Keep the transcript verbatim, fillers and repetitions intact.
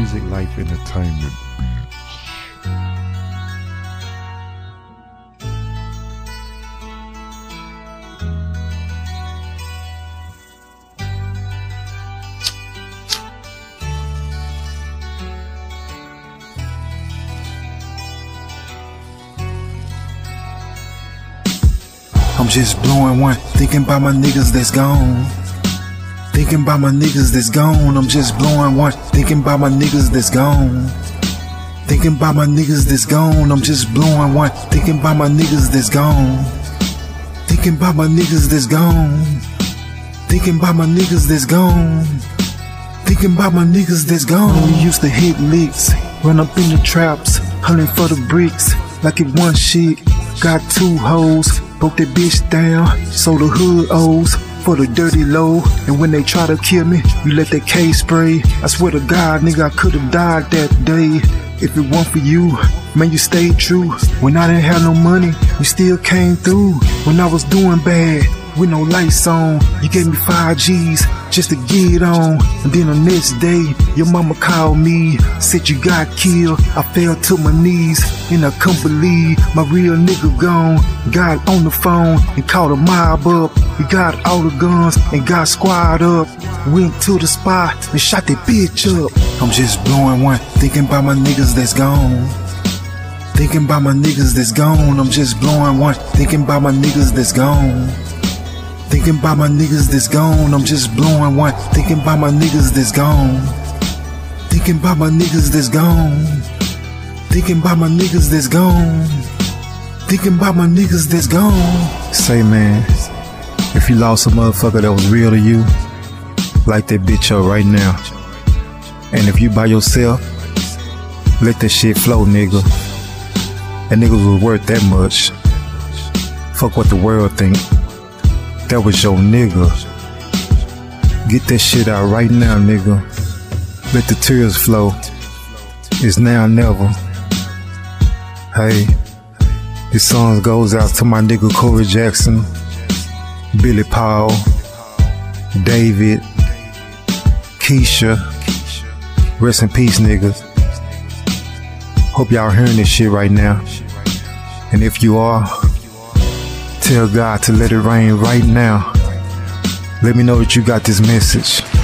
Music Life Entertainment. I'm just blowing one, thinking about my niggas that's gone. Thinking about my niggas that's gone. I'm just blowing one, thinking about my niggas that's gone. Thinking about my niggas that's gone. I'm just blowing one, thinking about my niggas that's gone. Thinking about my niggas that's gone. Thinking about my niggas that's gone. Thinking about my niggas that's gone. We used to hit licks, run up in the traps, hunting for the bricks. Like it one shit, got two hoes, broke that bitch down, sold the hood O's for the dirty low. And when they try to kill me, you let that K spray. I swear to God, nigga, I could've died that day. If it weren't for you, man, you stayed true. When I didn't have no money, you still came through. When I was doing bad, with no lights on, you gave me five G's just to get on. And then the next day, your mama called me, said you got killed. I fell to my knees, and I couldn't believe my real nigga gone. Got on the phone and called a mob up. We got all the guns and got squad up. Went to the spot and shot that bitch up. I'm just blowing one, thinking about my niggas that's gone. Thinking about my niggas that's gone. I'm just blowing one, thinking about my niggas that's gone. Thinking about my niggas that's gone. I'm just blowing one, thinking about my niggas that's gone. Thinking about my niggas that's gone. Thinking about my niggas that's gone. Thinking about my niggas that's gone. Say, man, if you lost a motherfucker that was real to you, light that bitch up right now. And if you by yourself, let that shit flow, nigga. That nigga was worth that much. Fuck what the world think. That was your nigga. Get that shit out right now, nigga. Let the tears flow. It's now or never. Hey, this song goes out to my nigga Corey Jackson, Billy Paul, David, Keisha. Rest in peace, niggas. Hope y'all hearing this shit right now. And if you are, tell God to let it rain right now. Let me know that you got this message.